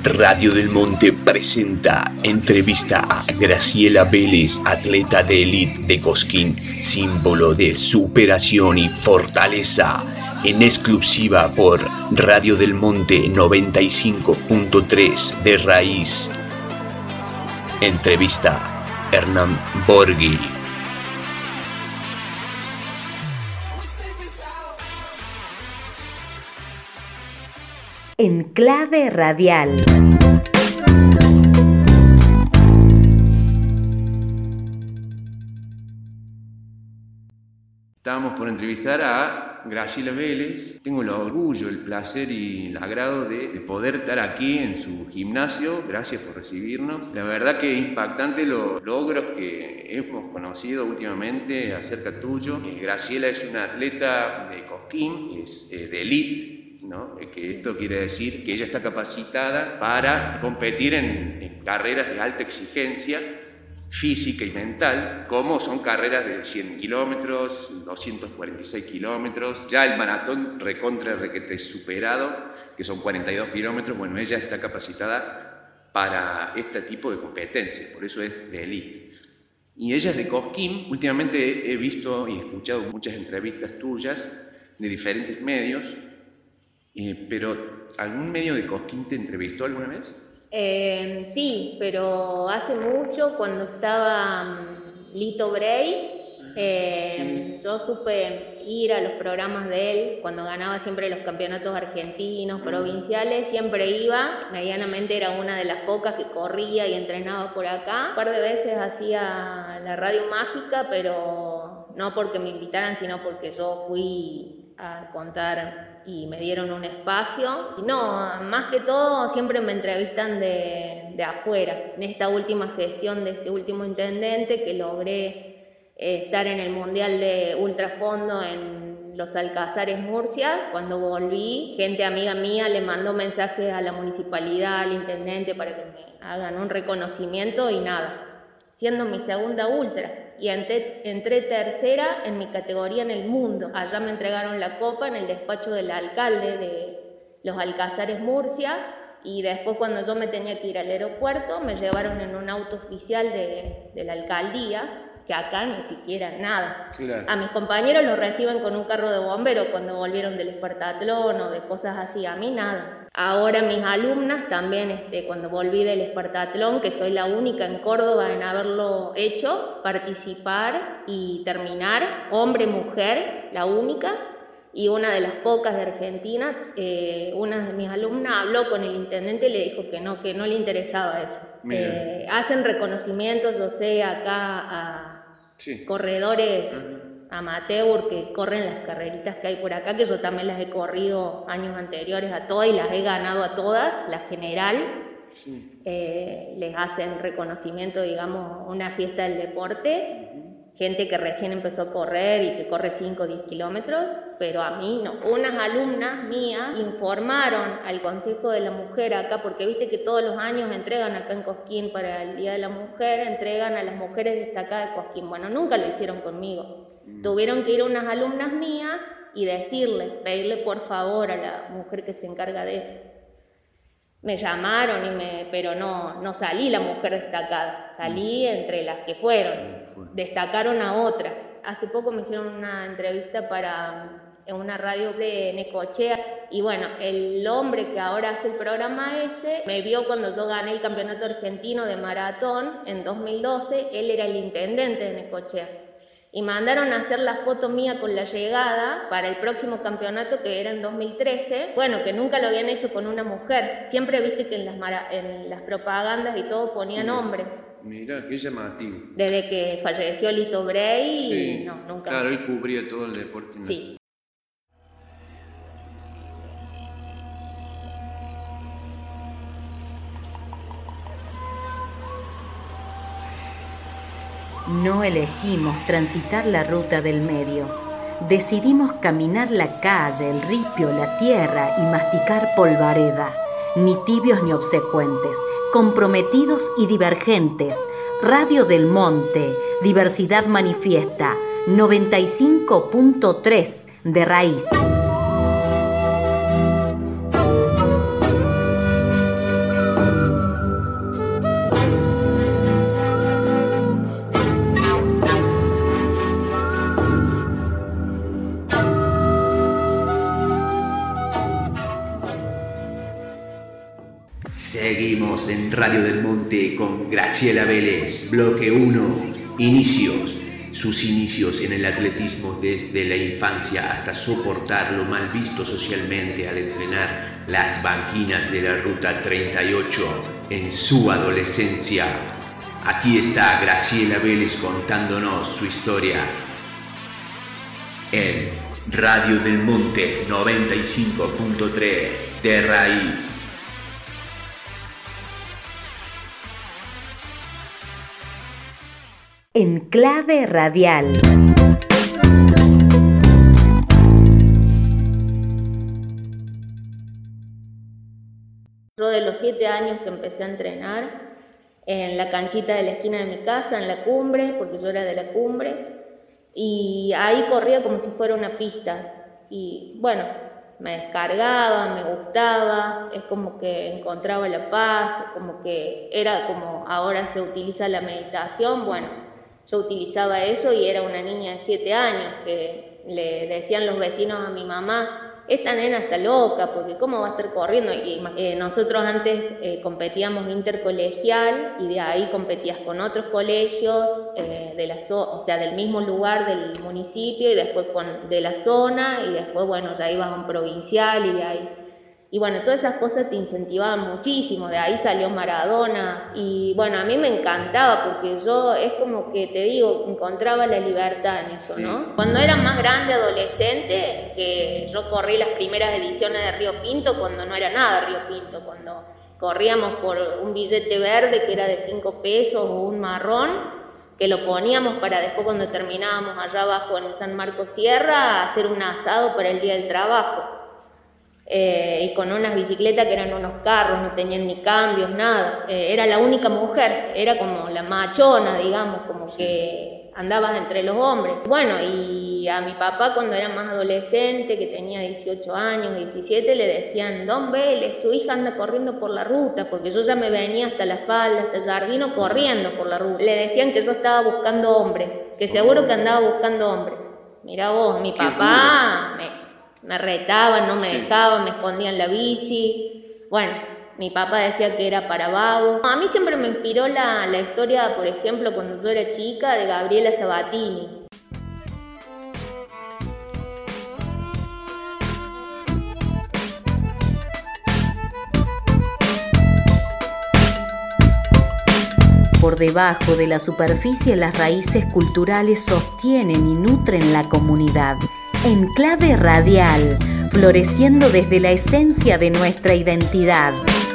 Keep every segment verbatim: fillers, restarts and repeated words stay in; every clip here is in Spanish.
Radio del Monte presenta entrevista a Graciela Vélez, atleta de élite de Cosquín, símbolo de superación y fortaleza, en exclusiva por Radio del Monte noventa y cinco punto tres de Raíz. Entrevista Hernán Borghi. En clave radial. Estábamos por entrevistar a Graciela Vélez. Tengo el orgullo, el placer y el agrado de, de poder estar aquí en su gimnasio. Gracias por recibirnos. La verdad que es impactante los logros que hemos conocido últimamente acerca tuyo. Eh, Graciela es una atleta de Cosquín, es eh, de élite, ¿no? Que esto quiere decir que ella está capacitada para competir en, en carreras de alta exigencia física y mental, como son carreras de cien kilómetros, doscientos cuarenta y seis kilómetros, ya el maratón recontra requete superado, que son cuarenta y dos kilómetros. Bueno, ella está capacitada para este tipo de competencias, por eso es de élite. Y ella es de Cosquín. Últimamente he visto y escuchado muchas entrevistas tuyas de diferentes medios. Eh, pero, ¿algún medio de Cosquín te entrevistó alguna vez? Eh, sí, pero hace mucho, cuando estaba um, Lito Bray, eh, sí. Yo supe ir a los programas de él, cuando ganaba siempre los campeonatos argentinos, provinciales, siempre iba, medianamente era una de las pocas que corría y entrenaba por acá. Un par de veces hacía la radio mágica, pero no porque me invitaran, sino porque yo fui a contar y me dieron un espacio. Y no, más que todo siempre me entrevistan de, de afuera. En esta última gestión de este último intendente, que logré eh, estar en el Mundial de Ultrafondo en Los Alcázares, Murcia, cuando volví, gente amiga mía le mandó mensajes a la municipalidad, al intendente, para que me hagan un reconocimiento y nada, siendo mi segunda ultra. Y entré, entré tercera en mi categoría en el mundo. Allá me entregaron la copa en el despacho del alcalde de Los Alcázares, Murcia, y después, cuando yo me tenía que ir al aeropuerto, me llevaron en un auto oficial de, de la alcaldía, que acá ni siquiera nada. Claro. A mis compañeros los reciben con un carro de bomberos cuando volvieron del Espartatlón o de cosas así, a mí nada. Ahora mis alumnas también, este, cuando volví del Espartatlón, que soy la única en Córdoba en haberlo hecho, participar y terminar, hombre, mujer, la única, y una de las pocas de Argentina, eh, una de mis alumnas habló con el intendente y le dijo que no, que no le interesaba eso. Eh, hacen reconocimientos, yo sé, acá a sí. corredores uh-huh. amateur que corren las carreritas que hay por acá, que yo también las he corrido años anteriores a todas y las he ganado a todas, la general. Sí. Eh, les hacen reconocimiento, digamos, una fiesta del deporte. Uh-huh. Gente que recién empezó a correr y que corre cinco o diez kilómetros, pero a mí no. Unas alumnas mías informaron al Consejo de la Mujer acá, porque viste que todos los años entregan acá en Cosquín para el Día de la Mujer, entregan a las mujeres destacadas de Cosquín. Bueno, nunca lo hicieron conmigo. Mm. Tuvieron que ir unas alumnas mías y decirle, pedirle por favor a la mujer que se encarga de eso. Me llamaron, y me, pero no, no salí la mujer destacada, salí entre las que fueron. Destacaron a otra. Hace poco me hicieron una entrevista para en una radio de Necochea, y bueno, el hombre que ahora hace el programa ese me vio cuando yo gané el campeonato argentino de maratón en dos mil doce. Él era el intendente de Necochea y mandaron a hacer la foto mía con la llegada para el próximo campeonato, que era en dos mil trece. Bueno, que nunca lo habían hecho con una mujer. Siempre viste que en las, mara- en las propagandas y todo ponían sí. hombres. Mira, qué llamativo. Desde que falleció Lito Bray, sí. no, nunca. Claro, él cubría todo el deporte. ¿No? Sí. No elegimos transitar la ruta del medio. Decidimos caminar la calle, el ripio, la tierra y masticar polvareda. Ni tibios ni obsecuentes, comprometidos y divergentes. Radio del Monte, diversidad manifiesta, noventa y cinco punto tres de Raíz. Seguimos en Radio del Monte con Graciela Vélez, bloque uno, inicios. Sus inicios en el atletismo desde la infancia hasta soportar lo mal visto socialmente al entrenar las banquinas de la Ruta treinta y ocho en su adolescencia. Aquí está Graciela Vélez contándonos su historia en Radio del Monte noventa y cinco punto tres de Raíz. En clave radial. Yo de los siete años que empecé a entrenar en la canchita de la esquina de mi casa, en la Cumbre, porque yo era de la Cumbre, y ahí corría como si fuera una pista. Y bueno, me descargaba, me gustaba, es como que encontraba la paz, como que era como ahora se utiliza la meditación. Bueno, yo utilizaba eso y era una niña de siete años que le decían los vecinos a mi mamá: esta nena está loca, porque cómo va a estar corriendo. Y eh, nosotros antes eh, competíamos intercolegial y de ahí competías con otros colegios eh, de la zo- o sea, del mismo lugar del municipio, y después con, de la zona, y después, bueno, ya ibas a un provincial y de ahí. Y bueno, todas esas cosas te incentivaban muchísimo. De ahí salió Maradona y bueno, a mí me encantaba porque yo, es como que te digo, encontraba la libertad en eso, ¿no? Cuando era más grande, adolescente, que yo corrí las primeras ediciones de Río Pinto, cuando no era nada Río Pinto, cuando corríamos por un billete verde que era de cinco pesos o un marrón, que lo poníamos para después, cuando terminábamos allá abajo en San Marcos Sierra, hacer un asado para el día del trabajo. Eh, y con unas bicicletas que eran unos carros, no tenían ni cambios, nada. Eh, era la única mujer, era como la machona, digamos, como que andabas entre los hombres. Bueno, y a mi papá, cuando era más adolescente, que tenía dieciocho años, diecisiete, le decían: Don Vélez, su hija anda corriendo por la ruta, porque yo ya me venía hasta La Falda, hasta el Jardino, corriendo por la ruta. Le decían que yo estaba buscando hombres, que seguro que andaba buscando hombres. Mirá vos, mi papá me... Me retaban, no me dejaban, me escondían la bici. Bueno, mi papá decía que era para vagos. A mí siempre me inspiró la, la historia, por ejemplo, cuando yo era chica, de Gabriela Sabatini. Por debajo de la superficie, las raíces culturales sostienen y nutren la comunidad. En clave radial, floreciendo desde la esencia de nuestra identidad.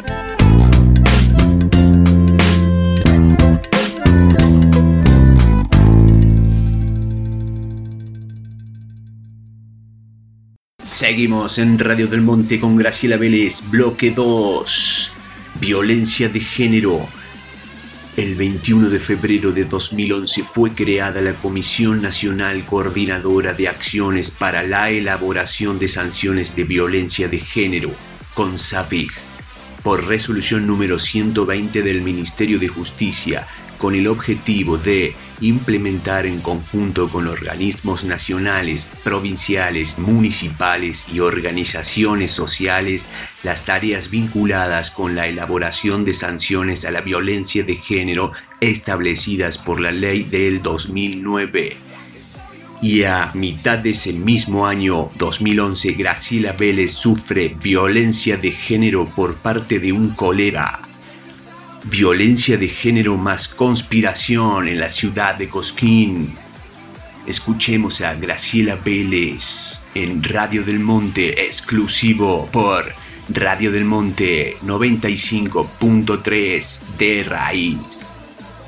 Seguimos en Radio del Monte con Graciela Vélez, bloque dos, violencia de género. El veintiuno de febrero de dos mil once fue creada la Comisión Nacional Coordinadora de Acciones para la Elaboración de Sanciones de Violencia de Género, CONSAVIG, por resolución número ciento veinte del Ministerio de Justicia, con el objetivo de implementar en conjunto con organismos nacionales, provinciales, municipales y organizaciones sociales las tareas vinculadas con la elaboración de sanciones a la violencia de género establecidas por la ley del dos mil nueve. Y a mitad de ese mismo año, dos mil once, Graciela Vélez sufre violencia de género por parte de un colega. Violencia de género más conspiración en la ciudad de Cosquín. Escuchemos a Graciela Vélez en Radio del Monte, exclusivo por Radio del Monte noventa y cinco punto tres de Raíz.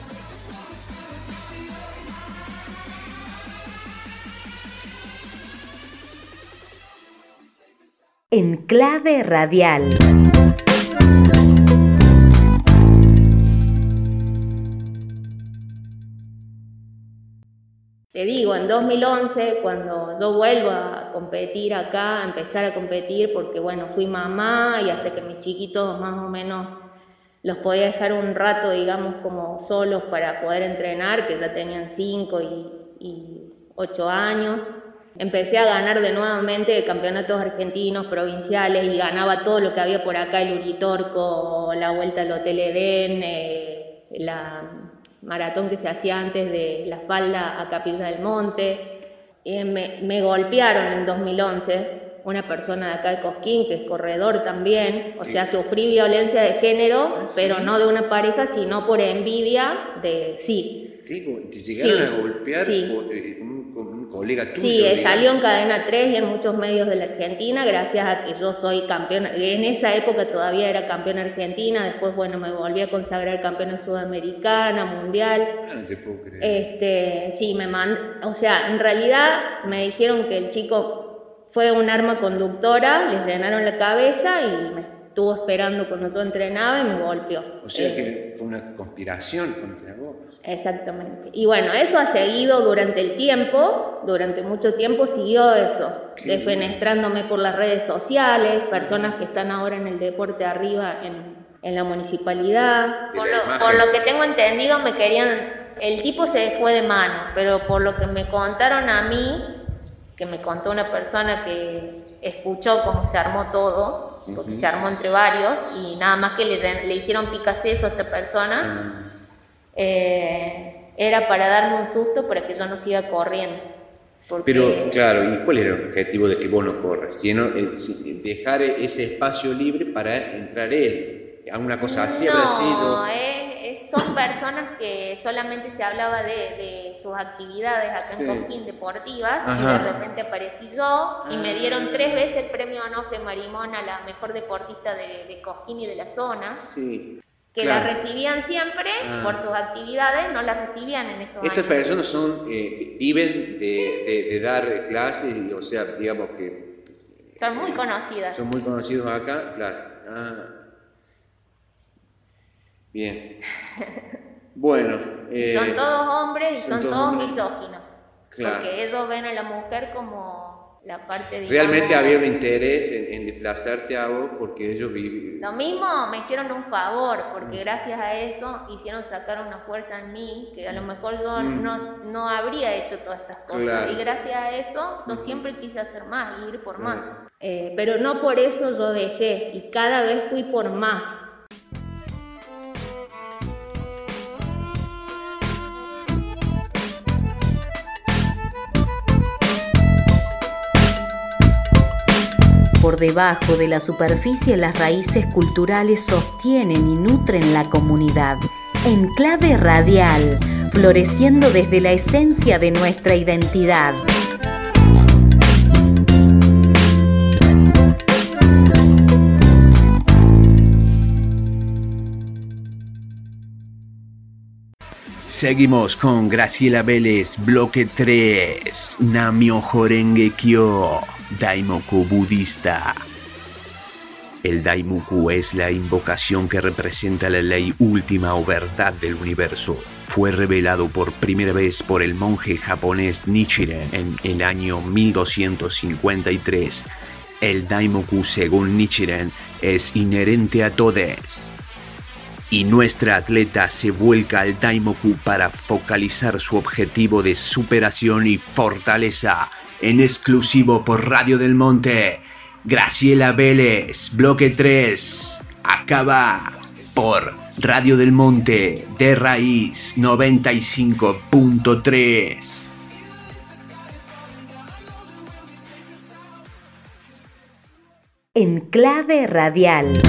En clave radial. Te digo, en dos mil once, cuando yo vuelvo a competir acá, a empezar a competir, porque bueno, fui mamá y hasta que mis chiquitos más o menos los podía dejar un rato, digamos, como solos para poder entrenar, que ya tenían cinco y, y ocho años. empecé a ganar de nuevamente campeonatos argentinos, provinciales, y ganaba todo lo que había por acá, el Uritorco, la Vuelta al Hotel Edén, eh, la maratón que se hacía antes de La Falda a Capilla del Monte. Eh, me, me golpearon en dos mil once, una persona de acá de Cosquín, que es corredor también, o sea, sufrí violencia de género, ¿sí? Pero no de una pareja, sino por envidia de, sí. ¿Te, te llegaron sí, a golpear sí. por eh, un, un colega tuyo? Sí, eh, salió en Cadena tres y en muchos medios de la Argentina, gracias a que yo soy campeona, en esa época todavía era campeona argentina, después, bueno, me volví a consagrar campeona sudamericana, mundial. Ah, no te puedo creer. Este, sí, me mandó, o sea, en realidad me dijeron que el chico fue un arma conductora, les drenaron la cabeza y me estuvo esperando cuando yo entrenaba y me golpeó. O sea eh, que fue una conspiración contra vos. Exactamente. Y bueno, eso ha seguido durante el tiempo, durante mucho tiempo siguió eso, Qué defenestrándome por las redes sociales, personas que están ahora en el deporte arriba en, en la municipalidad. Por lo, por lo que tengo entendido me querían, el tipo se fue de mano, pero por lo que me contaron a mí, que me contó una persona que escuchó cómo se armó todo, porque uh-huh. se armó entre varios, y nada más que le, le hicieron picaceso a esta persona, uh-huh. eh, era para darme un susto para que yo no siga corriendo. Porque... Pero, claro, ¿y cuál era el objetivo de que vos no corras? Sino dejar ese espacio libre para entrar él. ¿Alguna cosa así no, habrá sido? Eh, son personas que solamente se hablaba de, de sus actividades acá sí. en Cosquín deportivas. Ajá. Y de repente aparecí yo y me dieron tres veces el premio Onofre Marimón a la mejor deportista de, de Cosquín y de la zona. Sí. Que claro. la recibían siempre ah. por sus actividades, no las recibían en esos Estas años. personas son, eh, viven de, de, de dar clases, y, o sea, digamos que... Son muy conocidas. Son muy conocidos acá, claro. Ah. Bien. Bueno. Eh, y son todos hombres y son, son todos hombres. misóginos. Claro. Porque ellos ven a la mujer como la parte, digamos... Realmente había un interés en, en desplazarte a vos porque ellos viven... Lo mismo me hicieron un favor, porque gracias a eso hicieron sacar una fuerza en mí, que a lo mejor yo mm. no, no habría hecho todas estas cosas. Claro. Y gracias a eso yo siempre quise hacer más y ir por claro. más. Eh, pero no por eso yo dejé, y cada vez fui por más. Por debajo de la superficie, las raíces culturales sostienen y nutren la comunidad. Enclave radial, floreciendo desde la esencia de nuestra identidad. Seguimos con Graciela Vélez, bloque tres, Namyo Horenge Kyo, Daimoku budista. El Daimoku es la invocación que representa la ley última o verdad del universo. Fue revelado por primera vez por el monje japonés Nichiren en el año mil doscientos cincuenta y tres. El Daimoku, según Nichiren, es inherente a todos. Y nuestra atleta se vuelca al Daimoku para focalizar su objetivo de superación y fortaleza. En exclusivo por Radio del Monte, Graciela Vélez, bloque tres, acaba por Radio del Monte de Raíz noventa y cinco punto tres. Enclave radial.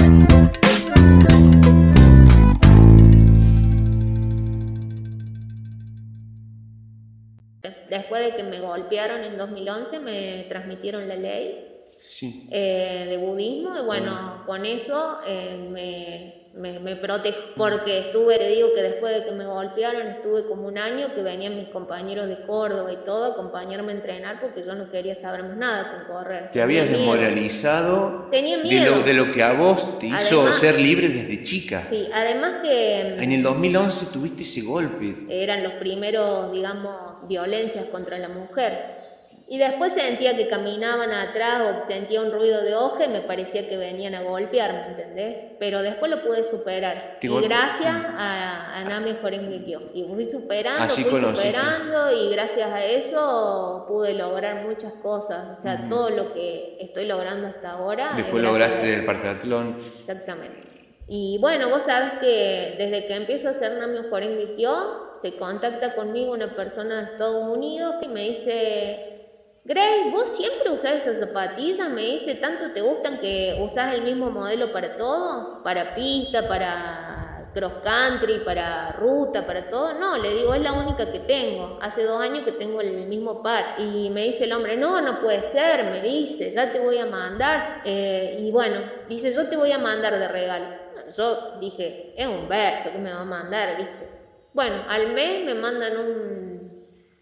Después de que me golpearon en dos mil once, me transmitieron la ley sí. eh, de budismo, y bueno, bueno. con eso eh, me, me, me protegí, porque estuve, te digo que después de que me golpearon, estuve como un año que venían mis compañeros de Córdoba y todo a acompañarme a entrenar, porque yo no quería saber más nada con correr. Te habías desmoralizado Tenía miedo. De, lo, de lo que a vos te hizo además, ser libre desde chica. Sí, además que... En el dos mil once tuviste ese golpe. Eran los primeros, digamos, violencias contra la mujer. Y después sentía que caminaban atrás o que sentía un ruido de hoja y me parecía que venían a golpearme, ¿entendés? Pero después lo pude superar. Y gol- gracias a, a Nami Jorengekyo. Y fui superando, Así fui conociste. superando y gracias a eso pude lograr muchas cosas. O sea, uh-huh. todo lo que estoy logrando hasta ahora. Después lograste el pentatlón. Exactamente. Y bueno, vos sabés que desde que empiezo a hacer Nami Jorengekyo, se contacta conmigo una persona de Estados Unidos y me dice... Grace, ¿vos siempre usás esas zapatillas? Me dice, ¿tanto te gustan que usás el mismo modelo para todo? Para pista, para cross country, para ruta, para todo. No, le digo, es la única que tengo. Hace dos años que tengo el mismo par. Y me dice el hombre, no, no puede ser, me dice, ya te voy a mandar. Eh, y bueno, dice, yo te voy a mandar de regalo. Yo dije, es un verso que me va a mandar, ¿viste? Bueno, al mes me mandan un...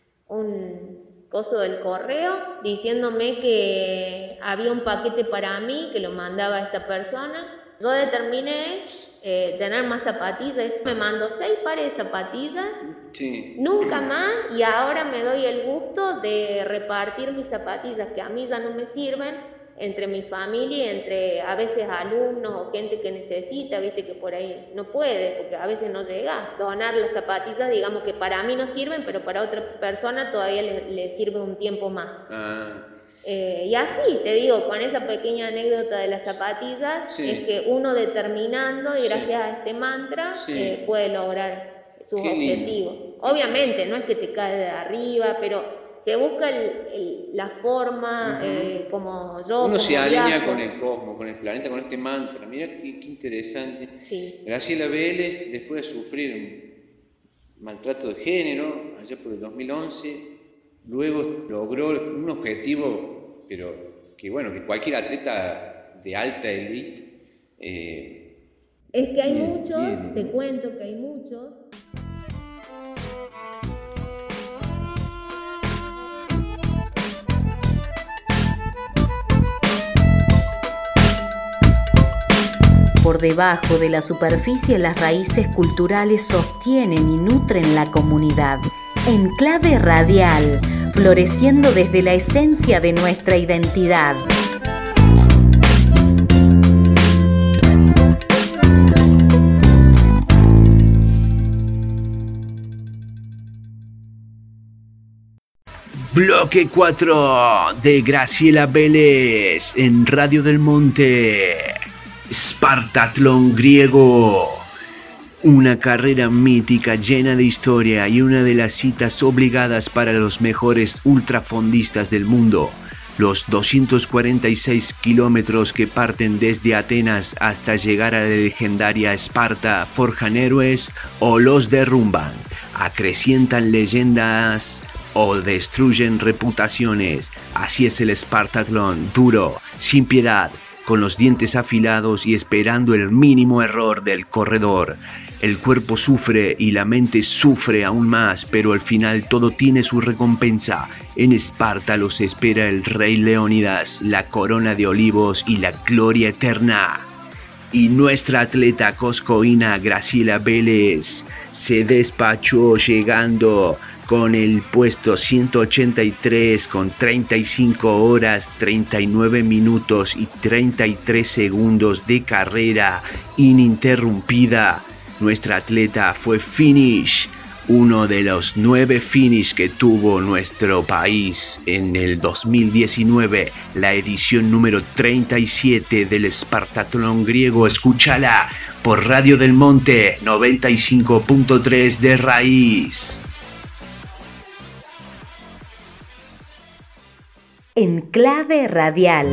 un coso del correo diciéndome que había un paquete para mí que lo mandaba esta persona. Yo determiné eh, tener más zapatillas. Me mandó seis pares de zapatillas, sí. Nunca más, y ahora me doy el gusto de repartir mis zapatillas que a mí ya no me sirven entre mi familia y entre a veces alumnos o gente que necesita, viste que por ahí no puede, porque a veces no llega, donar las zapatillas, digamos que para mí no sirven, pero para otra persona todavía le, le sirve un tiempo más. Ah. Eh, y así, te digo, con esa pequeña anécdota de las zapatillas, sí. Es que uno determinando y gracias sí. a este mantra sí. eh, puede lograr sus Qué objetivos. Lindo. Obviamente, no es que te cae de arriba, pero... se busca el, el, la forma, uh-huh. eh, como yo... Uno como se alinea viajo. con el cosmos, con el planeta, con este mantra. Mira qué, qué interesante. Sí. Graciela Vélez, después de sufrir un maltrato de género, allá por el dos mil once, luego logró un objetivo, pero que bueno, que cualquier atleta de alta élite... Eh, es que hay muchos, te cuento que hay muchos... Por debajo de la superficie, las raíces culturales sostienen y nutren la comunidad. Enclave radial, floreciendo desde la esencia de nuestra identidad. Bloque cuatro de Graciela Vélez en Radio del Monte. Spartatlón griego, una carrera mítica llena de historia y una de las citas obligadas para los mejores ultrafondistas del mundo. Los doscientos cuarenta y seis kilómetros que parten desde Atenas hasta llegar a la legendaria Esparta forjan héroes o los derrumban, acrecientan leyendas o destruyen reputaciones. Así es el Spartatlón, duro, sin piedad, con los dientes afilados y esperando el mínimo error del corredor. El cuerpo sufre y la mente sufre aún más, pero al final todo tiene su recompensa. En Esparta los espera el rey Leónidas, la corona de olivos y la gloria eterna. Y nuestra atleta coscoína Graciela Vélez se despachó llegando con el puesto ciento ochenta y tres con treinta y cinco horas, treinta y nueve minutos y treinta y tres segundos de carrera ininterrumpida. Nuestra atleta fue finish, uno de los nueve finish que tuvo nuestro país en el dos mil diecinueve, la edición número treinta y siete del Spartatlón griego. Escúchala por Radio del Monte noventa y cinco punto tres de raíz. Enclave radial.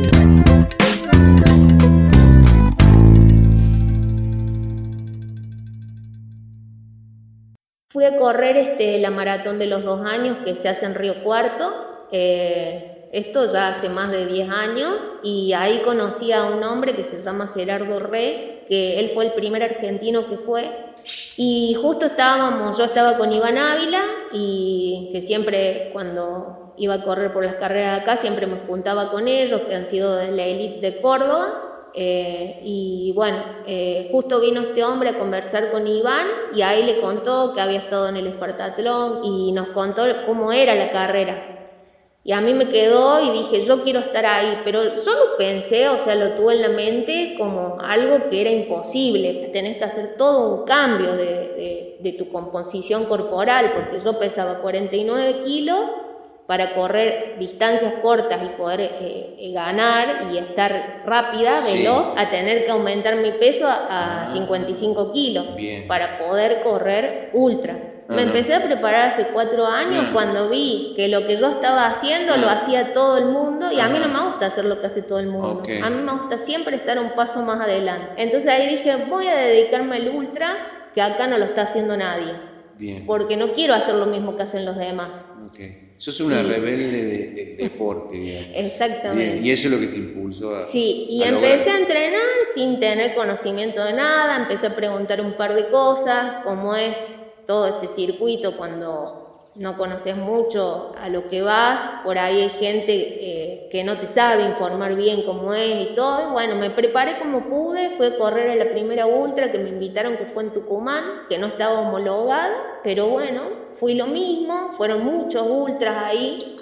Fui a correr este, la maratón de los dos años que se hace en Río Cuarto. Eh, esto ya hace más de diez años y ahí conocí a un hombre que se llama Gerardo Rey, que él fue el primer argentino que fue. Y justo estábamos, yo estaba con Iván Ávila y que siempre cuando iba a correr por las carreras de acá, siempre me juntaba con ellos, que han sido de la élite de Córdoba. Eh, y bueno, eh, justo vino este hombre a conversar con Iván y ahí le contó que había estado en el Spartatlón y nos contó cómo era la carrera. Y a mí me quedó y dije, yo quiero estar ahí, pero yo lo pensé, o sea, lo tuve en la mente como algo que era imposible. Tenés que hacer todo un cambio de, de, de tu composición corporal, porque yo pesaba cuarenta y nueve kilos para correr distancias cortas y poder eh, ganar y estar rápida, sí. veloz, a tener que aumentar mi peso a, a cincuenta y cinco kilos. Bien. Para poder correr ultra. Me uh-huh. empecé a preparar hace cuatro años uh-huh. cuando vi que lo que yo estaba haciendo uh-huh. lo hacía todo el mundo y uh-huh. a mí no me gusta hacer lo que hace todo el mundo. Okay. A mí me gusta siempre estar un paso más adelante. Entonces ahí dije, voy a dedicarme al ultra, que acá no lo está haciendo nadie. Bien. Porque no quiero hacer lo mismo que hacen los demás. Okay. Sos una sí. rebelde de, de, de deporte. Bien. Exactamente. Bien. Y eso es lo que te impulsó a Sí, y a empecé lograr. a entrenar sin tener conocimiento de nada, empecé a preguntar un par de cosas, cómo es todo este circuito cuando no conoces mucho a lo que vas, por ahí hay gente eh, que no te sabe informar bien cómo es y todo, y bueno, me preparé como pude, fui a correr a la primera ultra que me invitaron, que fue en Tucumán, que no estaba homologada, pero bueno, fui lo mismo, fueron muchos ultras ahí,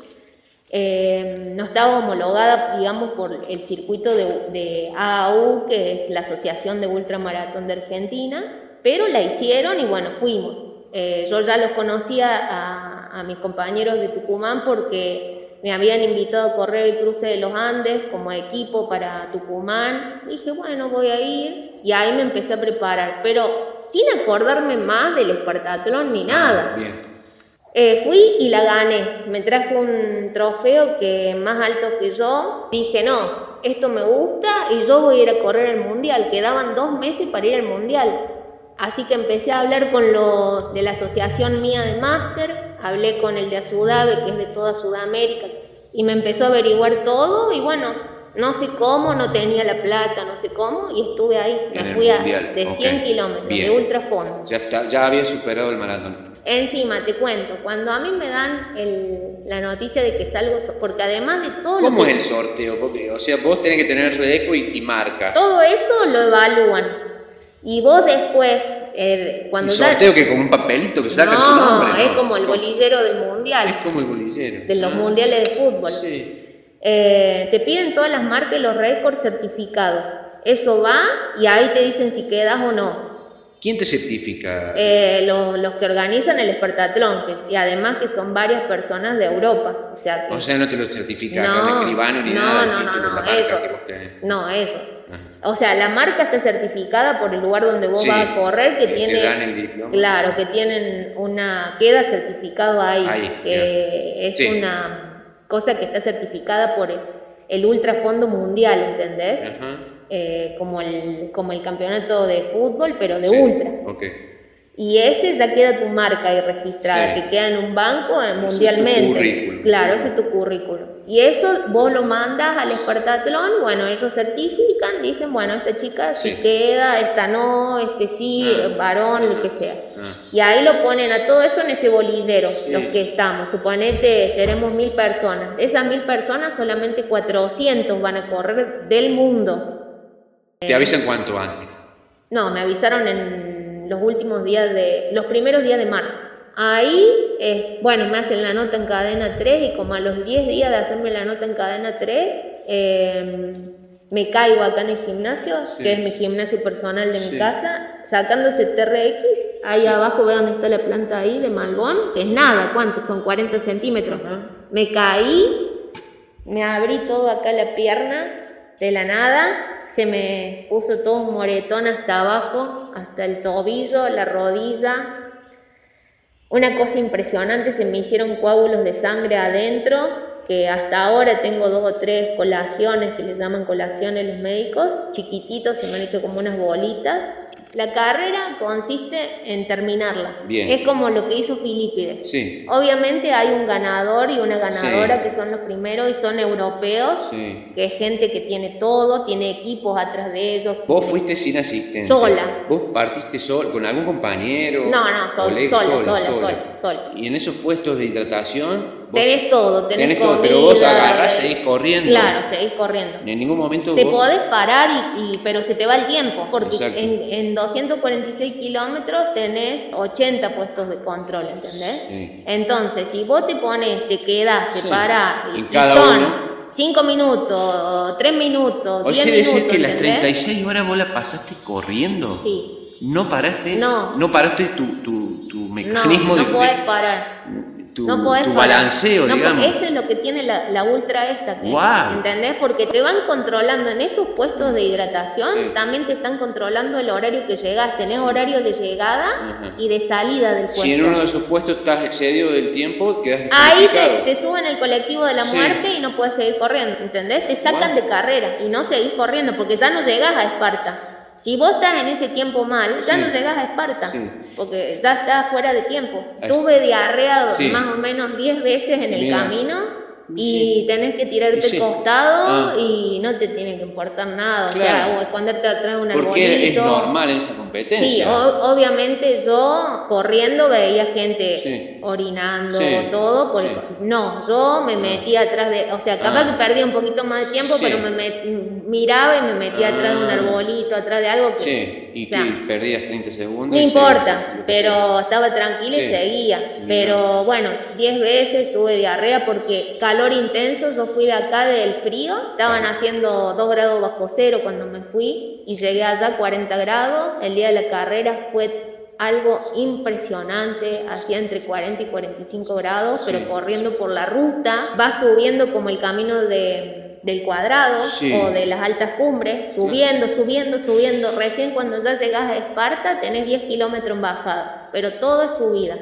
eh, no estaba homologada, digamos, por el circuito de, de A A U, que es la Asociación de Ultramaratón de Argentina, pero la hicieron y bueno, fuimos. Eh, yo ya los conocía a, a mis compañeros de Tucumán porque me habían invitado a correr el cruce de los Andes como equipo para Tucumán. Dije, bueno, voy a ir y ahí me empecé a preparar, pero sin acordarme más del espartatlón ni nada. Bien. Eh, fui y la gané, me traje un trofeo que más alto que yo. Dije, no, esto me gusta y yo voy a ir a correr el mundial. Quedaban dos meses para ir al mundial. Así que empecé a hablar con los de la asociación mía de máster, hablé con el de Asudave, que es de toda Sudamérica, y me empezó a averiguar todo, y bueno, no sé cómo, no tenía la plata, no sé cómo, y estuve ahí, me fui a, de cien okay. kilómetros, bien. De ultrafondo. Ya, está, ya había superado el maratón. Encima, te cuento, cuando a mí me dan el, la noticia de que salgo, porque además de todo... ¿Cómo lo que, es el sorteo? Porque, o sea, vos tenés que tener récord y, y marcas. Todo eso lo evalúan. Y vos después, eh, cuando... ¿El sorteo da... que como un papelito que saca no, tu nombre? No, es como el bolillero del mundial. Es como el bolillero. De los ah. mundiales de fútbol. Sí. Eh, te piden todas las marcas y los récords certificados. Eso va y ahí te dicen si quedas o no. ¿Quién te certifica? Eh, los, los que organizan el espartatlón, que, y además que son varias personas de Europa. O sea, que, o sea no te lo certifica no, un escribano ni no, nada. No, no, título, no, la no, marca eso. Que vos tenés. No, eso. O sea, la marca está certificada por el lugar donde vos sí, vas a correr, que tiene, te dan el diploma. Claro, que tienen una, queda certificado ahí, ahí que yeah. es sí. una cosa que está certificada por el, el ultrafondo mundial, ¿entendés? Uh-huh. Eh, como el, como el campeonato de fútbol, pero de sí. ultra. Okay. Y ese ya queda tu marca ahí registrada, sí. que queda en un banco eh, mundialmente. Es claro, ese es tu currículum. Y eso vos lo mandas al espartatlón, bueno, ellos certifican, dicen, bueno, esta chica sí, sí queda, esta no, este sí, ah. varón, lo que sea. Ah. Y ahí lo ponen a todo eso en ese bolillero, sí. los que estamos. Suponete, seremos mil personas. De esas mil personas, solamente cuatrocientos van a correr del mundo. ¿Te avisan cuánto antes? No, me avisaron en los últimos días de, los primeros días de marzo. Ahí, eh, bueno, me hacen la nota en cadena tres y como a los diez días de hacerme la nota en cadena tres, eh, me caigo acá en el gimnasio, sí. que es mi gimnasio personal de mi sí. casa, sacando ese T R X, ahí sí. abajo ve donde está la planta ahí de Malbón, que es nada, ¿cuánto? Son cuarenta centímetros. Uh-huh. Me caí, me abrí todo acá la pierna, de la nada, se me puso todo un moretón hasta abajo, hasta el tobillo, la rodilla. Una cosa impresionante, se me hicieron coágulos de sangre adentro, que hasta ahora tengo dos o tres colaciones, que les llaman colaciones los médicos, chiquititos, se me han hecho como unas bolitas. La carrera consiste en terminarla. Bien. Es como lo que hizo Filipides. Sí. Obviamente hay un ganador y una ganadora, sí. que son los primeros y son europeos, sí. que es gente que tiene todo, tiene equipos atrás de ellos. ¿Vos fuiste sin asistente? Sola. ¿Vos partiste sola, con algún compañero? No, no, sola, sola, sola, sola, sola, sola. Y en esos puestos de hidratación, Tenés todo, tenés, tenés comida, todo, pero vos agarrás, seguís corriendo. Claro, seguís corriendo. En ningún momento te vos... podés parar, y, y, pero se te va el tiempo, porque en, Exacto. en doscientos cuarenta y seis kilómetros tenés ochenta puestos de control, ¿entendés? Sí. Entonces, si vos te pones, te quedás, te Sí. parás, En y cada son uno. cinco minutos, tres minutos, O diez sea, minutos, decir que las ¿entendés? treinta y seis horas vos las pasaste corriendo. Sí. ¿No paraste? No. ¿No paraste tu, tu, tu No, mecanismo no de... podés de- parar. Tu, no podés tu parar. balanceo, No, digamos. Eso es lo que tiene la, la ultra esta, que, Guau. ¿entendés? Porque te van controlando en esos puestos de hidratación, Sí. también te están controlando el horario que llegas. Tenés horario de llegada Ajá. y de salida del puesto. Si en uno de esos puestos estás excedido del tiempo, quedas Ahí descalificado. te, te suben el colectivo de la Sí. muerte y no puedes seguir corriendo, ¿entendés? Te sacan Guau. de carrera y no seguís corriendo porque ya no llegás a Esparta. Si vos estás en ese tiempo mal, ya Sí. no llegás a Esparta, Sí. porque ya estás fuera de tiempo. Es- Tuve diarrea Sí. más o menos diez veces en el Mira. camino y Sí. tenés que tirarte Sí. el costado Ah. y no te tiene que importar nada, Claro. o sea, o esconderte atrás de un Porque es arbolito. normal en esa Sí, competencia. o- obviamente yo corriendo veía gente Sí. orinando, Sí. todo, por- Sí. no, yo me metía atrás de, o sea, capaz Ah. que perdía un poquito más de tiempo, Sí. pero me met- miraba y me metía atrás de un Ah. arbolito, atrás de algo que, Sí, y o sea, que perdías treinta segundos. no y importa, seguías, pero estaba tranquila Sí. y seguía. Pero bueno, diez veces tuve diarrea porque calor intenso, yo fui de acá del frío, estaban haciendo dos grados bajo cero cuando me fui y llegué allá a cuarenta grados. El día de la carrera fue algo impresionante, hacía entre cuarenta y cuarenta y cinco grados, Sí. pero corriendo por la ruta, va subiendo como el camino de... del cuadrado Sí. o de las altas cumbres, subiendo, subiendo, subiendo. Recién cuando ya llegás a Esparta tenés diez kilómetros en bajada, pero todo es subida.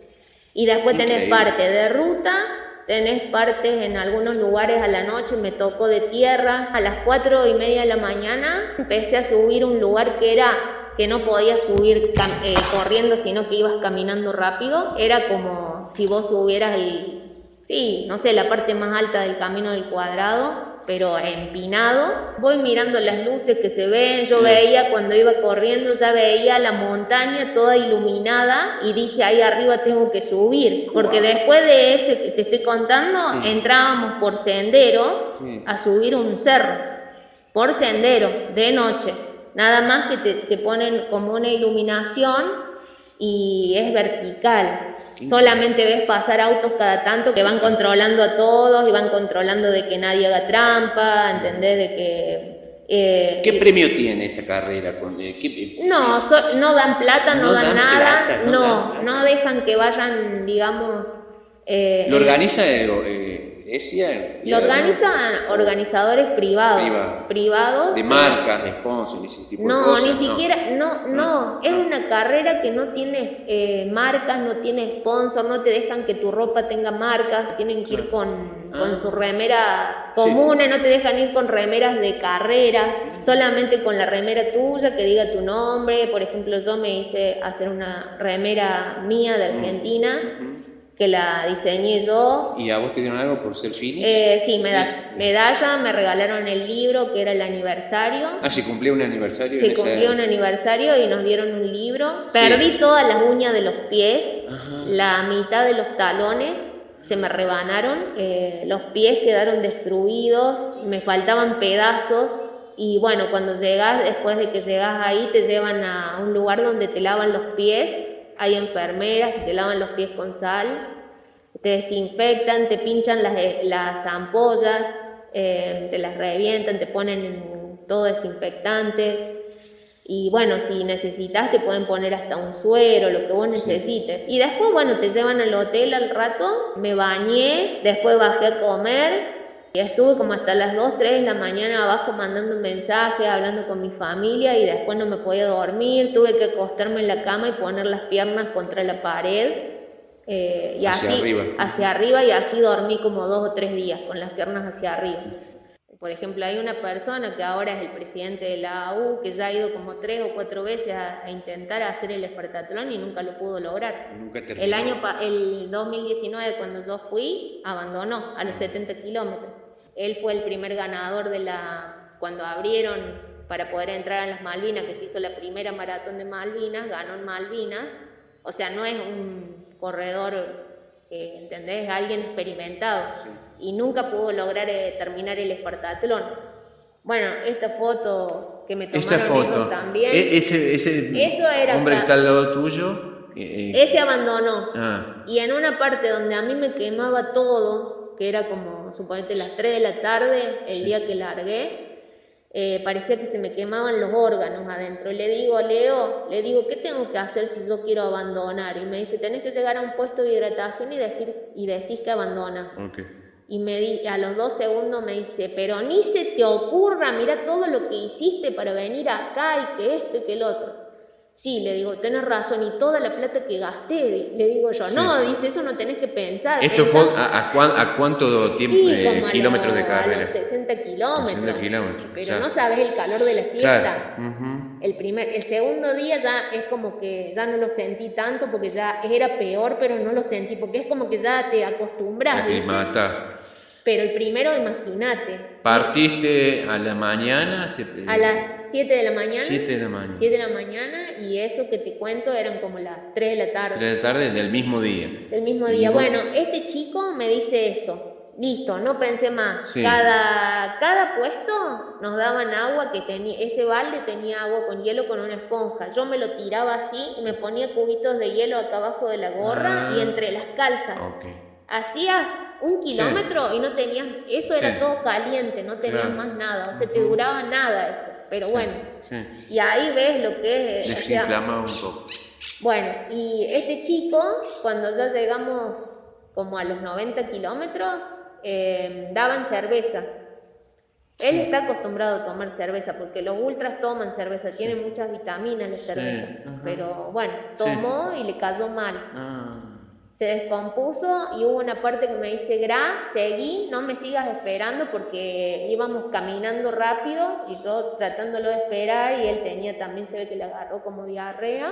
Y después tenés Increíble. parte de ruta, tenés partes en algunos lugares a la noche, me tocó de tierra. A las cuatro y media de la mañana empecé a subir un lugar que era que no podías subir cam- eh, corriendo, sino que ibas caminando rápido. Era como si vos subieras el, sí, no sé, la parte más alta del camino del cuadrado, pero empinado. Voy mirando las luces que se ven, yo veía cuando iba corriendo, ya veía la montaña toda iluminada y dije, ahí arriba tengo que subir, porque después de ese que te estoy contando, Sí. entrábamos por sendero Sí. a subir un cerro, por sendero, de noche. Nada más que te, te ponen como una iluminación y es vertical. Solamente ves pasar autos cada tanto que van controlando a todos y van controlando de que nadie haga trampa, ¿entendés? De que... eh, ¿Qué premio tiene esta carrera? Con, eh, qué- no, so- no dan plata, no, No dan, dan nada, plata, no no, dan plata. no dejan que vayan, digamos... eh, ¿Lo organiza eh, eh, ESIA? lo organizan organizadores privados, Privado. privados De marcas, de sponsors, ese tipo de No, cosas. ni siquiera, no, no, es una carrera que no tiene eh, marcas, no tiene sponsor, no te dejan que tu ropa tenga marcas, tienen que ir con, con su remera común, no te dejan ir con remeras de carreras, solamente con la remera tuya que diga tu nombre. Por ejemplo, yo me hice hacer una remera mía de Argentina, que la diseñé yo. ¿Y a vos te dieron algo por ser finish? Eh, sí, medalla, medalla, me regalaron el libro que era el aniversario. Ah, se cumplió un aniversario. Se en esa- cumplió un aniversario y nos dieron un libro. Sí. Perdí todas las uñas de los pies, Ajá. la mitad de los talones se me rebanaron, eh, los pies quedaron destruidos, me faltaban pedazos. Y bueno, cuando llegas, después de que llegas ahí, te llevan a un lugar donde te lavan los pies. Hay enfermeras que te lavan los pies con sal, te desinfectan, te pinchan las, las ampollas, eh, te las revientan, te ponen todo desinfectante. Y bueno, si necesitas te pueden poner hasta un suero, lo que vos necesites. Y después, bueno, te llevan al hotel al rato, me bañé, después bajé a comer. Y estuve como hasta las dos, tres de la mañana abajo mandando mensajes, hablando con mi familia y después no me podía dormir. Tuve que acostarme en la cama y poner las piernas contra la pared. Eh, y Hacia así, arriba. hacia arriba y así dormí como dos o tres días con las piernas hacia arriba. Por ejemplo, hay una persona que ahora es el presidente de la A U que ya ha ido como tres o cuatro veces a, a intentar hacer el espartatlón y nunca lo pudo lograr. Nunca terminó. El año pa- el dos mil diecinueve, cuando yo fui, abandonó a los setenta kilómetros. Él fue el primer ganador de la cuando abrieron para poder entrar a las Malvinas, que se hizo la primera maratón de Malvinas, ganó en Malvinas. O sea, no es un corredor eh, ¿entendés? Alguien experimentado. Sí. Y nunca pudo lograr eh, terminar el espartatlón. Bueno, esta foto que me tomaron foto, también. E- ese ese eso era hombre que está al lado tuyo. Eh, ese abandonó. Ah. Y en una parte donde a mí me quemaba todo, que era como, suponete, las tres de la tarde, el sí. día que largué, eh, parecía que se me quemaban los órganos adentro. Y le digo a Leo, le digo, ¿qué tengo que hacer si yo quiero abandonar? Y me dice, tenés que llegar a un puesto de hidratación y decir y decís que abandonas. Okay. Y me di, a los dos segundos me dice, pero ni se te ocurra, mira todo lo que hiciste para venir acá y que esto y que el otro. Sí, le digo, tenés razón, y toda la plata que gasté, le digo yo, sí. no, dice, eso no tenés que pensar. ¿Esto fue a, a, cuán, a cuánto tiempo, sí, eh, kilómetros lo, de carrera? A los sesenta kilómetros. sesenta kilómetros. Pero ya. no sabes el calor de la siesta. Claro. Uh-huh. El primer, el segundo día ya es como que ya no lo sentí tanto porque ya era peor, pero no lo sentí, porque es como que ya te acostumbras. Te matas. Pero el primero, imagínate. ¿Partiste a la mañana? Se... A las siete de la mañana. siete de la mañana. siete de la mañana, y eso que te cuento eran como las tres de la tarde. tres de la tarde del mismo día. Del mismo día. Bueno, este chico me dice eso. Listo, no pensé más. Sí. Cada, cada puesto nos daban agua que tenía, ese balde tenía agua con hielo con una esponja. Yo me lo tiraba así y me ponía cubitos de hielo acá abajo de la gorra ah. y entre las calzas. Okay. Hacías un kilómetro sí. y no tenías, eso era sí. todo caliente, no tenías claro. más nada, o sea, te duraba nada eso, pero sí. bueno, sí. y ahí ves lo que es... Desinflama un poco. Bueno, y este chico, cuando ya llegamos como a los noventa kilómetros, eh, daban cerveza. Él está acostumbrado a tomar cerveza, porque los ultras toman cerveza, tienen muchas vitaminas la cerveza, sí. pero bueno, tomó sí. y le cayó mal. Ah. Se descompuso y hubo una parte que me dice, Gra, seguí, no me sigas esperando, porque íbamos caminando rápido y yo tratándolo de esperar, y él tenía también, se ve que le agarró como diarrea,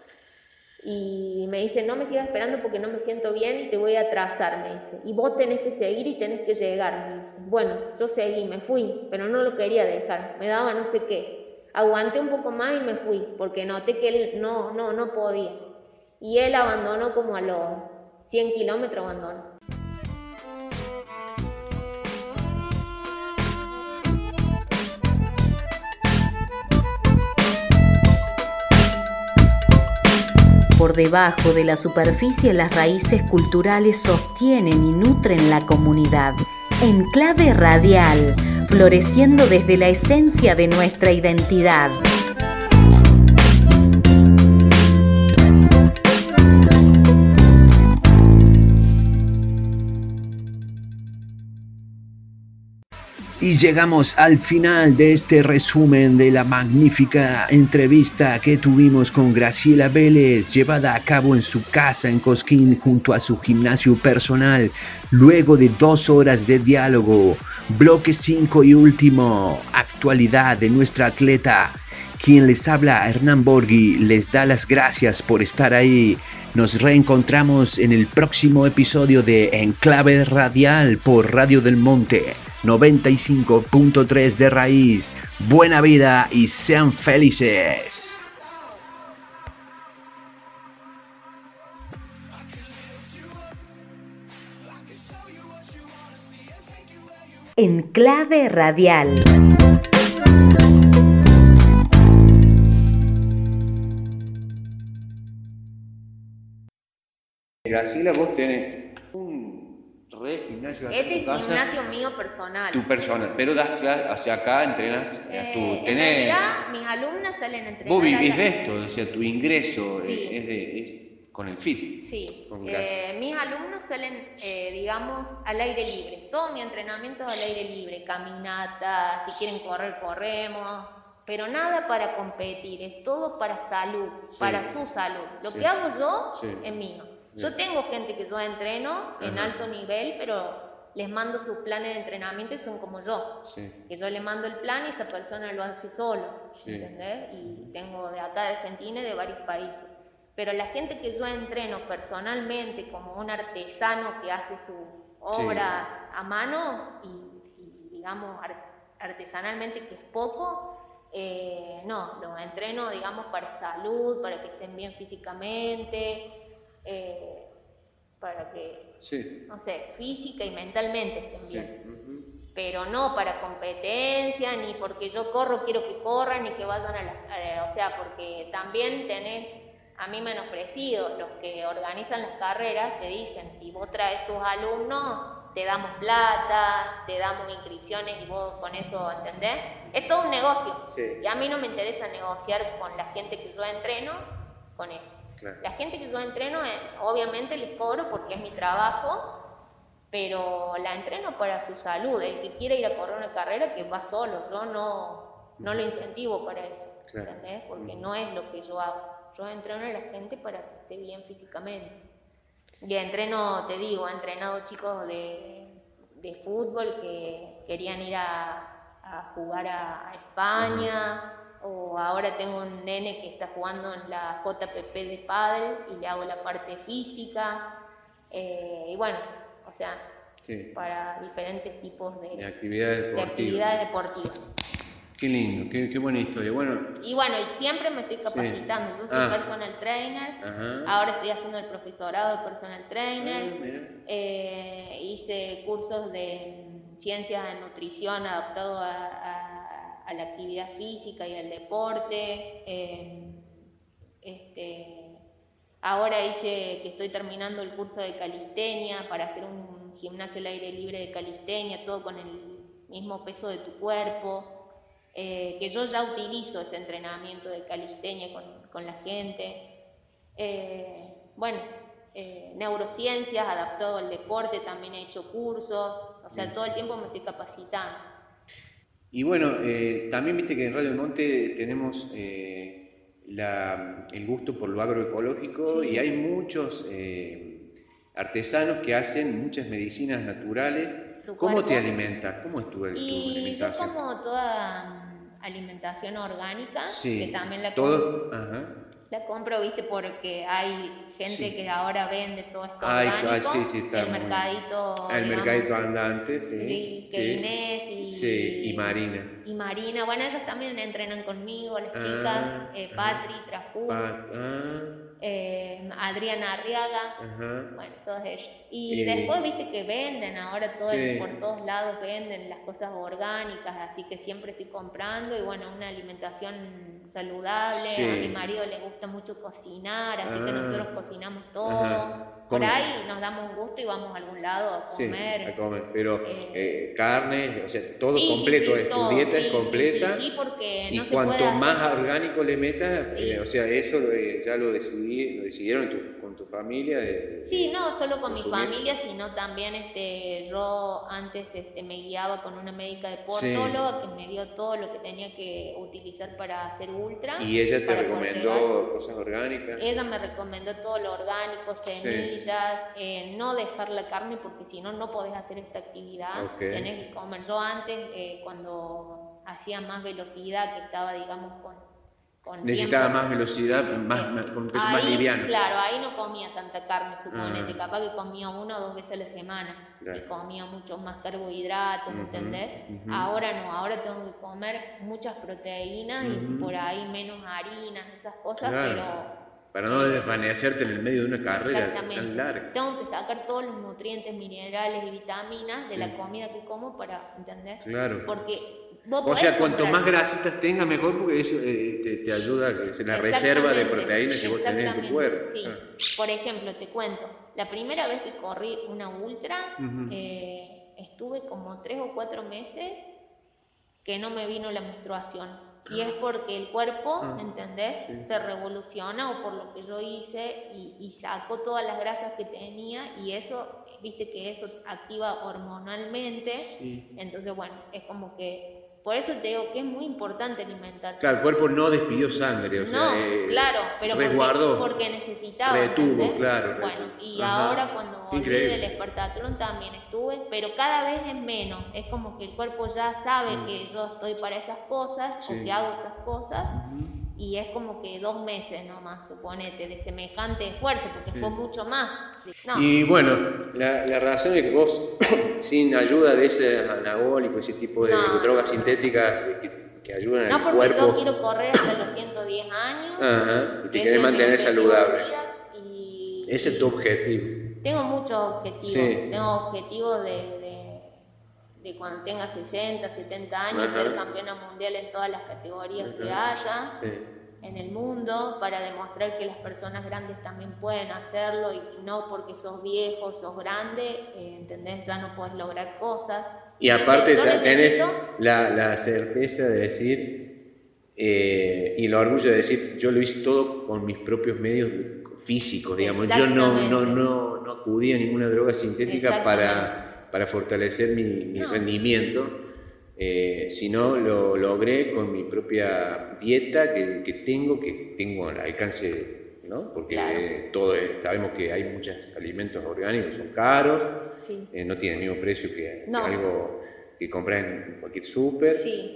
y me dice, no me sigas esperando porque no me siento bien y te voy a atrasar, me dice, y vos tenés que seguir y tenés que llegar, me dice. Bueno, yo seguí, me fui, pero no lo quería dejar, me daba no sé qué, aguanté un poco más y me fui, porque noté que él no, no, no podía. Y él abandonó como a los cien kilómetros, abandonó. Por debajo de la superficie, las raíces culturales sostienen y nutren la comunidad. Enclave radial, floreciendo desde la esencia de nuestra identidad. Y llegamos al final de este resumen de la magnífica entrevista que tuvimos con Graciela Vélez, llevada a cabo en su casa en Cosquín junto a su gimnasio personal, luego de dos horas de diálogo. Bloque cinco y último, actualidad de nuestra atleta. Quien les habla, Hernán Borghi, les da las gracias por estar ahí. Nos reencontramos en el próximo episodio de Enclave Radial por Radio del Monte noventa y cinco punto tres de raíz. Buena vida y sean felices. Enclave Radial. Graciela, vos tenés un re gimnasio. Este es gimnasio mío personal. Tu personal, pero das clases, hacia acá entrenas. Eh, tu, tenés, en realidad, mis alumnas salen a entrenar. Vos vivís de esto, o sea, tu ingreso sí. es, de, es con el fit. Sí, eh, mis alumnos salen, eh, digamos, al aire libre. Todo mi entrenamiento es al aire libre, caminata, si quieren correr, corremos. Pero nada para competir, es todo para salud, sí. para su salud. Lo sí. que hago yo sí. es mío. Yo tengo gente que yo entreno Ajá. en alto nivel, pero les mando sus planes de entrenamiento y son como yo. Sí. Que yo le mando el plan y esa persona lo hace solo. Sí. ¿Entendés? Y tengo de acá de Argentina y de varios países. Pero la gente que yo entreno personalmente, como un artesano que hace su obra sí. a mano y, y digamos artesanalmente, que es poco, eh, no, los entreno, digamos, para salud, para que estén bien físicamente. Eh, para que, sí. no sé, física y mentalmente estén bien. Sí. Uh-huh. Pero no para competencia, ni porque yo corro quiero que corran, ni que vayan a la... O sea, porque también tenés, a mí me han ofrecido, los que organizan las carreras, te dicen, si vos traes tus alumnos, te damos plata, te damos inscripciones y vos con eso, ¿entendés? Es todo un negocio. Sí. Y a mí no me interesa negociar con la gente que yo entreno con eso. Claro. La gente que yo entreno, obviamente les cobro porque es mi trabajo, pero la entreno para su salud. El que quiere ir a correr una carrera, que va solo. Yo no, no lo incentivo para eso, claro. ¿Entendés? Porque no es lo que yo hago. Yo entreno a la gente para que esté bien físicamente. Y entreno, te digo, he entrenado chicos de, de fútbol que querían ir a, a jugar a, a España. Uh-huh. O ahora tengo un nene que está jugando en la J P P de pádel y le hago la parte física. Eh, y bueno, o sea, sí. Para diferentes tipos de, de actividades deportivas. De actividades deportivas. Qué lindo, qué, qué buena historia. Bueno, y bueno, y siempre me estoy capacitando. Sí. Yo soy ah. personal trainer, ajá. Ahora estoy haciendo el profesorado de personal trainer. Ah, eh, hice cursos de ciencias de nutrición adaptados a, a, a la actividad física y al deporte. Eh, este... Ahora hice que estoy terminando el curso de calistenia para hacer un gimnasio al aire libre de calistenia, todo con el mismo peso de tu cuerpo, eh, que yo ya utilizo ese entrenamiento de calistenia con, con la gente. Eh, bueno, eh, neurociencias adaptado al deporte, también he hecho cursos, o sea, todo el tiempo me estoy capacitando. Y bueno, eh, también viste que en Radio Monte tenemos... Eh, La, el gusto por lo agroecológico, sí. Y hay muchos eh, artesanos que hacen muchas medicinas naturales. ¿Cómo cuerpo? Te alimentas? ¿Cómo es tu, tu y alimentación? Yo como toda alimentación orgánica, sí. Que también la ¿Todo? Ajá. La compro, viste, porque hay gente sí. Que ahora vende todo esto ay, orgánico. Ay, sí, sí, está el muy mercadito. El digamos, mercadito andante, sí. sí que sí. Inés y, sí, y Marina. Y Marina, bueno, ellas también entrenan conmigo, las chicas, ah, eh, Patri, Trafú, Pat, ah. eh, Adriana Arriaga, ajá. Bueno, todas ellas. Y, y después viste que venden, ahora todo sí. el, por todos lados venden las cosas orgánicas, así que siempre estoy comprando y bueno, una alimentación saludable. Sí. A mi marido le gusta mucho cocinar, así ah. que nosotros cocinamos todo. Ajá. Por ahí nos damos un gusto y vamos a algún lado a comer. Sí, a comer, pero eh, eh, carne, o sea, todo sí, completo, sí, sí, tu todo, dieta sí, es completa. Sí, sí, sí, porque y no se cuanto puede hacer... más orgánico le metas, sí. eh, o sea, eso eh, ya lo, decidí, lo decidieron tu, con tu familia. De, sí, de, no solo con mi subir. familia, sino también este, yo antes este, me guiaba con una médica deportóloga sí. Que me dio todo lo que tenía que utilizar para hacer ultra. ¿Y ella te recomendó cosas orgánicas? Ella me recomendó todo lo orgánico, semillas, sí. eh, no dejar la carne porque si no, no podés hacer esta actividad. Okay. Tenés que comer. Yo antes, eh, cuando hacía más velocidad, que estaba, digamos, con, con necesitaba tiempo, más velocidad, más, eh, más, con un peso ahí, más liviano. Claro, ahí no comía tanta carne, suponete. Ah. Capaz que comía una o dos veces a la semana. Claro. Y comía muchos más carbohidratos, uh-huh, ¿entendés? Uh-huh. Ahora no, ahora tengo que comer muchas proteínas uh-huh. y por ahí menos harinas, esas cosas, claro. Pero... Para no desvanecerte en el medio de una carrera tan larga. Tengo que sacar todos los nutrientes, minerales y vitaminas de sí. La comida que como para, ¿entender? Claro. Porque vos o sea, comprar. Cuanto más grasitas tengas, mejor, porque eso eh, te, te ayuda a que sea la reserva de proteínas que vos tenés en tu cuerpo. Sí. Ah. Por ejemplo, te cuento, la primera vez que corrí una ultra, uh-huh. eh, estuve como tres o cuatro meses que no me vino la menstruación. Y es porque el cuerpo, ah, ¿entendés? Sí. Se revoluciona o por lo que yo hice y, y sacó todas las grasas que tenía y eso, viste que eso activa hormonalmente. Sí. Entonces, bueno, es como que... Por eso te digo que es muy importante alimentarse. Claro, el cuerpo no despidió sangre, o no, sea... Eh, claro, pero resguardó, porque, porque necesitaba, retuvo, claro. Bueno, y ajá. Ahora cuando volví del Espartatlón también estuve, pero cada vez es menos. Es como que el cuerpo ya sabe mm. que yo estoy para esas cosas, sí. O que hago esas cosas, mm-hmm. Y es como que dos meses nomás, suponete, de semejante esfuerzo, porque sí. Fue mucho más. No. Y bueno, la, la razón es que vos, sin ayuda de ese anabólico, ese tipo de no. drogas sintéticas que, que ayudan no, al cuerpo... No, porque yo quiero correr hasta los ciento diez años. Ajá, y te querés mantener saludable. Y... Ese es tu objetivo. tengo muchos objetivos. Sí. Tengo objetivos de, de, de cuando tenga sesenta, setenta años, Ajá. ser campeona mundial en todas las categorías Ajá. que haya. Sí. En el mundo, para demostrar que las personas grandes también pueden hacerlo y no porque sos viejo, sos grande, eh, ¿entendés? Ya no podés lograr cosas. Y aparte Yo necesito- tenés la, la certeza de decir eh, y el orgullo de decir, yo lo hice todo con mis propios medios físicos, digamos. Yo no, no, no, no acudí a ninguna droga sintética para, para fortalecer mi, mi No. rendimiento. Eh, sino lo logré con mi propia dieta que, que tengo, que tengo al alcance, ¿no? Porque Claro. eh, todo es- sabemos que hay muchos alimentos orgánicos, son caros, Sí. eh, no tienen el mismo precio que, No. que algo que compras en cualquier súper, Sí.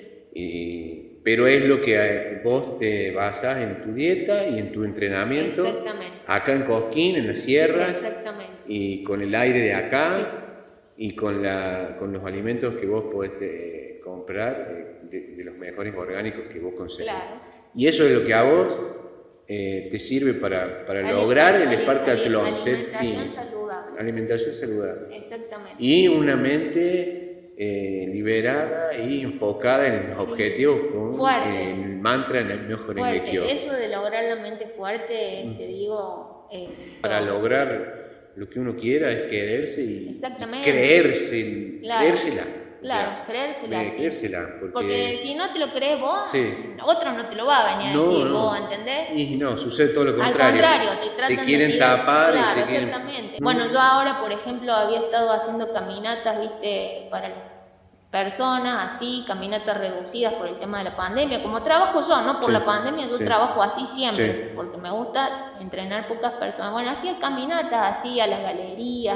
y- pero es lo que eh, vos te basás en tu dieta y en tu entrenamiento, Exactamente. acá en Cosquín, en la sierra, Exactamente. y con el aire de acá, y con, la, con los alimentos que vos podés eh, comprar, eh, de, de los mejores orgánicos que vos conseguís. Claro. Y eso es lo que a vos eh, te sirve para, para Ali- lograr el ali- Espartatlón, ali- ser alimentación fitness. saludable. Alimentación saludable. Exactamente. Y una mente eh, liberada y enfocada en los Sí. objetivos con Fuerte. eh, el mantra en el mejor Fuerte. Eso de lograr la mente fuerte, te digo... eh, Para todo. lograr lo que uno quiera es quererse y, Exactamente. y creerse, Claro. creérsela. Claro, O sea, creérsela, eh, sí. creérsela, porque, Porque si no te lo crees vos, Sí. otro no te lo va a venir a No, decir no. vos, ¿entendés? y no, sucede todo lo Al contrario. contrario, te tratan de quieren tirar- tapar y claro, te quieren- exactamente. Mm. Bueno, yo ahora, por ejemplo, había estado haciendo caminatas, viste, para las personas, así, caminatas reducidas por el tema de la pandemia, como trabajo yo, no por Sí, la pandemia, yo sí. trabajo así siempre, Sí. porque me gusta entrenar pocas personas. Bueno, hacía caminatas así a las galerías,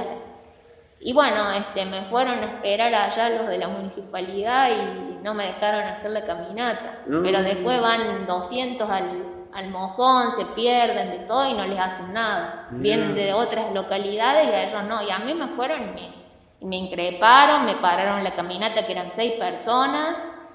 y bueno, este, me fueron a esperar allá los de la municipalidad y no me dejaron hacer la caminata. No. Pero después van doscientos al, al mojón, se pierden de todo y no les hacen nada. No. Vienen de otras localidades y a ellos no. Y a mí me fueron y me, y me increparon, me pararon la caminata que eran seis personas.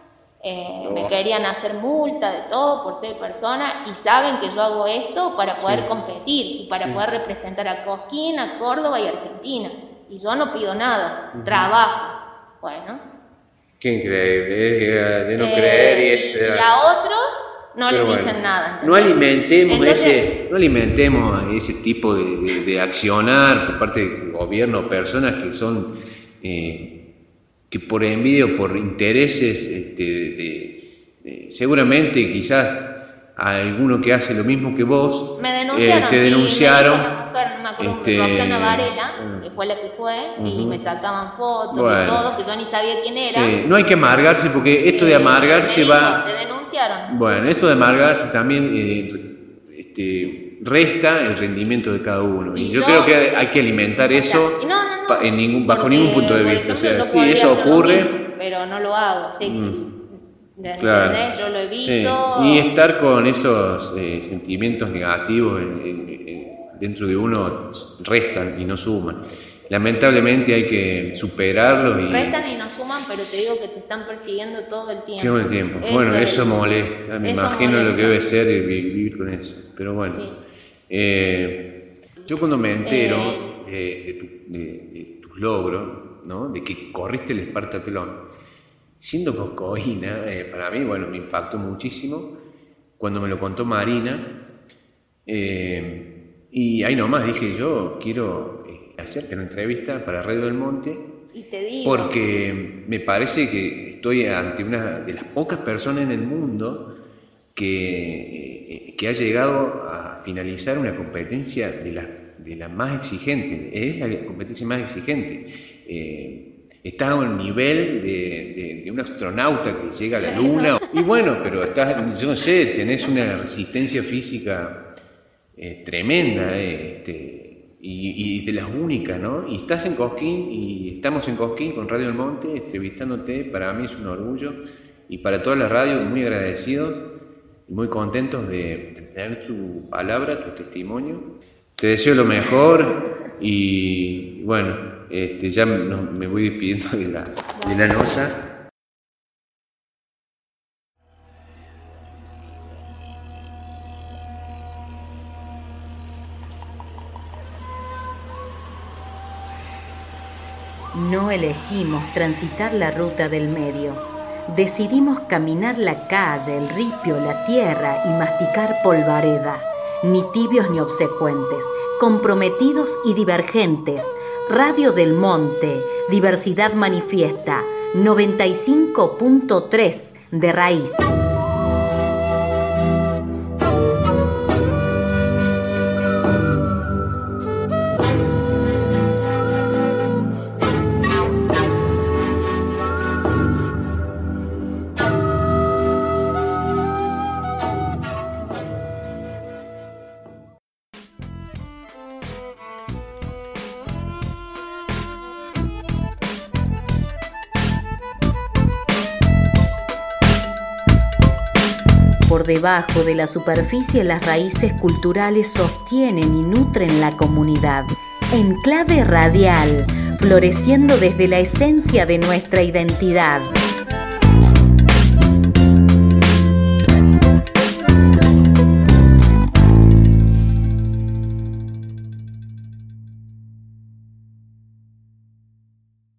Eh, Oh. Me querían hacer multa de todo por seis personas y saben que yo hago esto para poder Sí. competir y para Sí. poder representar a Cosquín, a Córdoba y Argentina. Y yo no pido nada, trabajo. Bueno. Qué increíble, es de no Eh, creer y es... eh, y a otros no pero les bueno, dicen nada. No ¿entendés? alimentemos, Entonces- ese, no alimentemos ese tipo de, de- de accionar por parte del gobierno, personas que son, eh, que por envidia o por intereses, este, de- de- seguramente quizás a alguno que hace lo mismo que vos, Me denunciaron, eh, te sí, denunciaron. me dijo una mujer, no me acuerdo, este, Roxana Varela, mm. que fue la que fue, y Ujú. me sacaban fotos Bueno. y todo, que yo ni sabía quién era. Sí, no hay que amargarse porque esto de Eh, amargarse me dijo, va... Te denunciaron. Bueno, esto de amargarse también eh, este, resta el rendimiento de cada uno. Y, Y yo, yo- creo que hay que alimentar eso Y no, no, no, pa- en ningún, bajo porque, ningún punto de por vista. ejemplo, o sea, yo sí, podría eso hacer lo ocurre. mismo, pero no lo hago, sí. Mm. ¿Entendés? Claro. Yo lo Sí. evito. Y estar con esos eh, sentimientos negativos en- en- en- dentro de uno restan y no suman. Lamentablemente hay que superarlos y Restan y no suman, pero te digo que te están persiguiendo todo el tiempo. todo el tiempo. Eso Bueno, es- eso molesta, me eso imagino lo molesta. que debe ser el vi- vivir con eso. Pero bueno, Sí. eh, yo cuando me entero Eh. de, de tu- de- de tus logros, ¿no? De que corriste el Espartatlón, siendo coscoína, eh, para mí, bueno, me impactó muchísimo cuando me lo contó Marina. eh, y ahí nomás dije, yo quiero eh, hacerte una entrevista para Radio del Monte. Y te digo. Porque me parece que estoy ante una de las pocas personas en el mundo que, eh, que ha llegado a finalizar una competencia de la, de la más exigente. Es la competencia más exigente. Eh, está a un nivel de, de- de un astronauta que llega a la luna. Y bueno, pero estás, yo no sé, tenés una resistencia física eh, tremenda. eh, este, Y, y de las únicas, ¿no? Y estás en Cosquín y estamos en Cosquín con Radio del Monte entrevistándote, para mí es un orgullo y para todas las radios muy agradecidos y muy contentos de, de tener tu palabra, tu testimonio. Te deseo lo mejor y bueno, este, ya no- me voy despidiendo de la, de la nota. No elegimos transitar la ruta del medio. Decidimos caminar la calle, el ripio, la tierra y masticar polvareda. Ni tibios ni obsecuentes, comprometidos y divergentes. Radio del Monte, diversidad manifiesta, noventa y cinco punto tres de raíz. Por debajo de la superficie, las raíces culturales sostienen y nutren la comunidad. Enclave radial, floreciendo desde la esencia de nuestra identidad.